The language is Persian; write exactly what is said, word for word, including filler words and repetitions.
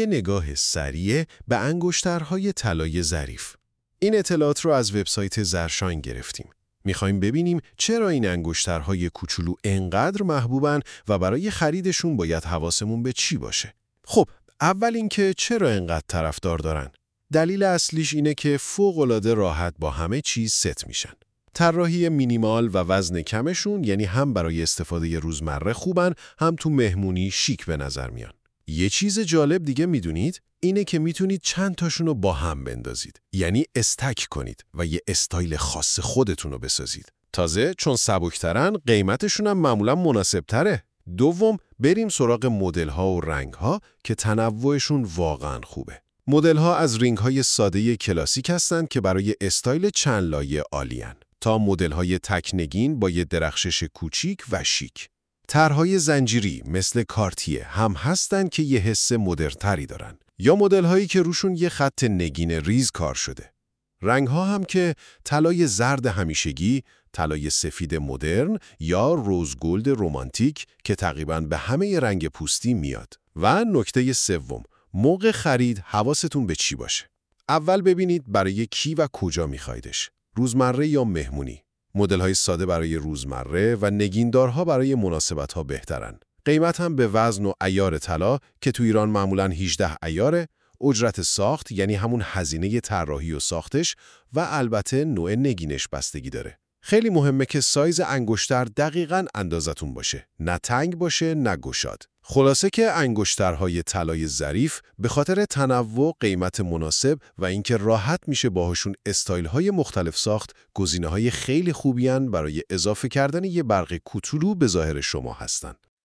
یه نگاه سریع به انگشترهای طلای ظریف. این اطلاعات رو از وبسایت زرشاین گرفتیم. میخوایم ببینیم چرا این انگشترهای کوچولو انقدر محبوبن و برای خریدشون باید حواسمون به چی باشه. خب، اول اینکه چرا انقدر طرفدار دارن؟ دلیل اصلیش اینه که فوق‌العاده راحت با همه چیز ست میشن. طراحی مینیمال و وزن کمشون یعنی هم برای استفاده روزمره خوبن، هم تو مهمونی شیک به نظر میان. یه چیز جالب دیگه میدونید؟ اینه که میتونید چند تاشون رو با هم بندازید. یعنی استک کنید و یه استایل خاص خودتون رو بسازید. تازه چون سبکترن قیمتشون هم معمولا مناسب تره. دوم، بریم سراغ مدل ها و رنگ ها که تنوعشون واقعا خوبه. مدل ها از رینگ های ساده کلاسیک هستن که برای استایل چند لایه عالیان، تا مدل های تکنگین با یه درخشش کوچیک و شیک. طرح‌های زنجیری مثل کارتیه هم هستن که یه حس مدرن‌تری دارن، یا مدل هایی که روشون یه خط نگین ریز کار شده. رنگ ها هم که طلای زرد همیشگی، طلای سفید مدرن یا روز گلد رمانتیک که تقریباً به همه رنگ پوستی میاد. و نکته سوم، موقع خرید حواستون به چی باشه؟ اول ببینید برای کی و کجا میخوایدش. روزمره یا مهمونی؟ مدل‌های ساده برای روزمره و نگیندارها برای مناسبت‌ها بهترن. قیمت هم به وزن و عیار طلا که تو ایران معمولاً هجده عیاره، اجرت ساخت یعنی همون هزینه طراحی و ساختش و البته نوع نگینش بستگی داره. خیلی مهمه که سایز انگشتر دقیقاً اندازتون باشه، نه تنگ باشه نه گشاد. خلاصه که انگشترهای طلای ظریف به خاطر تنوع، قیمت مناسب و اینکه راحت میشه باهاشون استایل‌های مختلف ساخت، گزینه‌های خیلی خوبیان برای اضافه کردن یه برق کوچولو به ظاهر شما هستن.